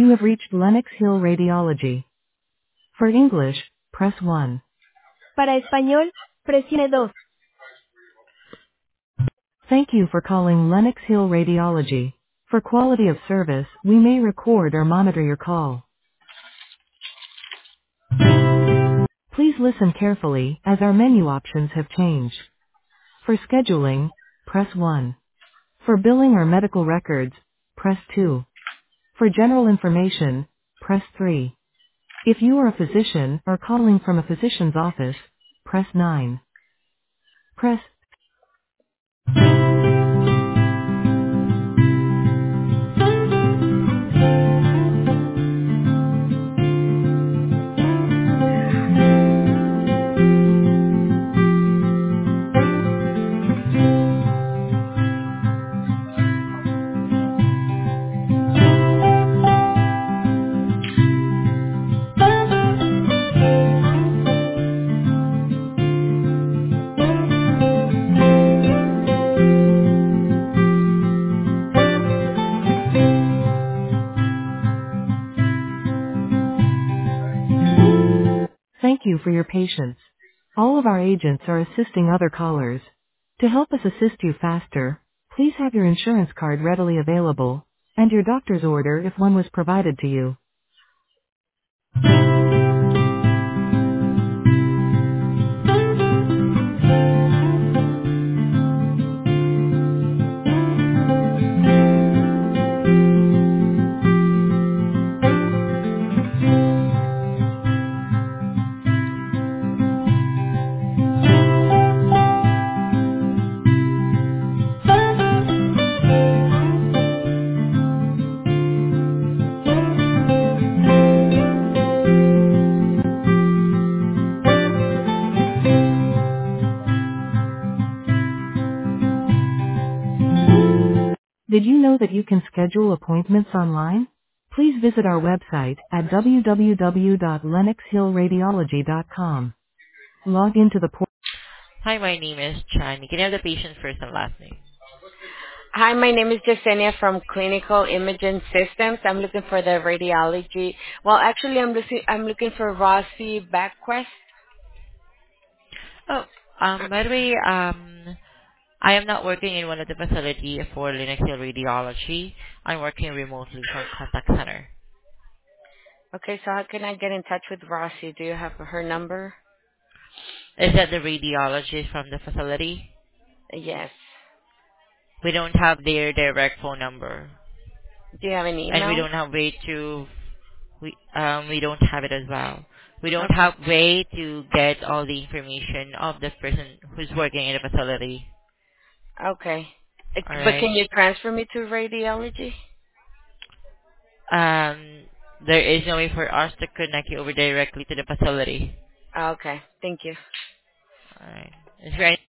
You have reached Lenox Hill Radiology. For English, press 1. Para español, presione 2. Thank you for calling Lenox Hill Radiology. For quality of service, we may record or monitor your call. Please listen carefully, as our menu options have changed. For scheduling, press 1. For billing or medical records, press 2. For general information, press 3. If you are a physician or calling from a physician's office, press 9. Press. Thank you for your patience. All of our agents are assisting other callers. To help us assist you faster, please have your insurance card readily available, and your doctor's order if one was provided to you. Did you know that you can schedule appointments online? Please visit our website at www.lennoxhillradiology.com. Log into the portal. Hi, my name is Chan. You can have the patient first and last name. Hi, my name is Jasenia from Clinical Imaging Systems. I'm looking for the radiology. Well, actually, I'm looking for Rossi Backquest. Oh, by the way, I am not working in one of the facility for Linux Hill Radiology. I'm working remotely from contact center. Okay, so how can I get in touch with Rossi? Do you have her number? Is that the radiologist from the facility? Yes. We don't have their direct phone number, Do you have an and we email? don't have way to we don't have it as well. We don't Okay. have way to get all the information of the person who's working in the facility. Okay. All But right. can you transfer me to radiology? There is no way for us to connect you over directly to the facility. Okay. Thank you. All right. Is there